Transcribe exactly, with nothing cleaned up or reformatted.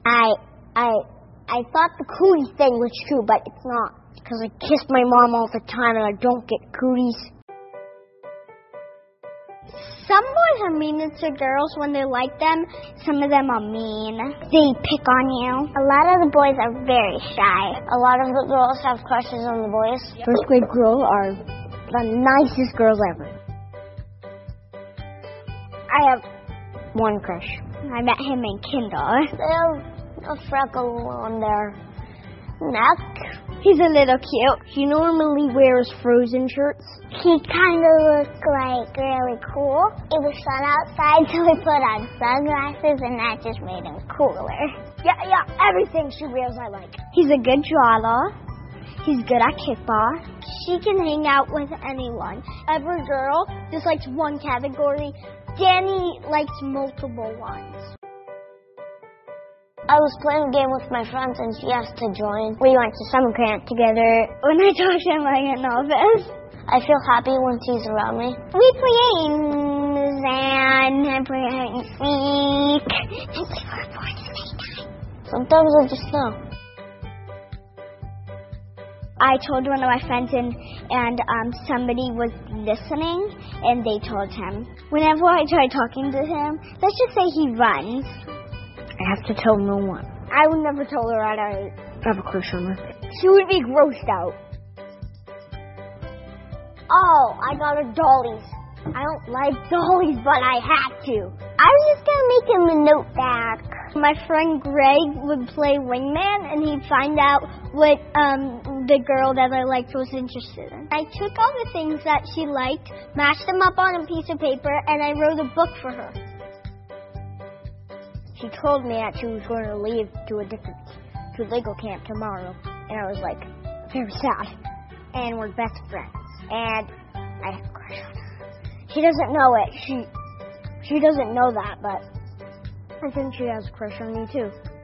I, I, I thought the cootie thing was true, but it's not. Because I kiss my mom all the time and I don't get cooties. Some boys are meaner to girls when they like them. Some of them are mean. They pick on you. A lot of the boys are very shy. A lot of the girls have crushes on the boys. First grade girls are the nicest girls ever. I have one crush. I met him in kinder. They have a freckle on their neck. He's a little cute. He normally wears Frozen shirts. He kind of looks like really cool. It was sun outside, so we put on sunglasses, and that just made him cooler. Yeah, yeah, everything she wears I like. He's a good drawer. He's good at kickball. She can hang out with anyone. Every girl just likes one category. Danny likes multiple ones. I was playing a game with my friends and she asked to join. We went to summer camp together. When I talk to him, I get nervous. I feel happy when he's around me. We play games and I play hide and seek. And we were born at nighttime. Sometimes I just know. I told one of my friends and, and um, somebody was listening and they told him. Whenever I try talking to him, let's just say he runs. I have to tell no one. I would never tell her that I have a crush on her. She would be grossed out. Oh, I got her dollies. I don't like dollies, but I have to. I was just going to make him a note back. My friend Greg would play wingman, and he'd find out what um, the girl that I liked was interested in. I took all the things that she liked, mashed them up on a piece of paper, and I wrote a book for her. She told me that she was going to leave to a different, to Lego camp tomorrow. And I was like, very sad. And we're best friends. And I have a crush on her. She doesn't know it. She, she doesn't know that, but I think she has a crush on me too.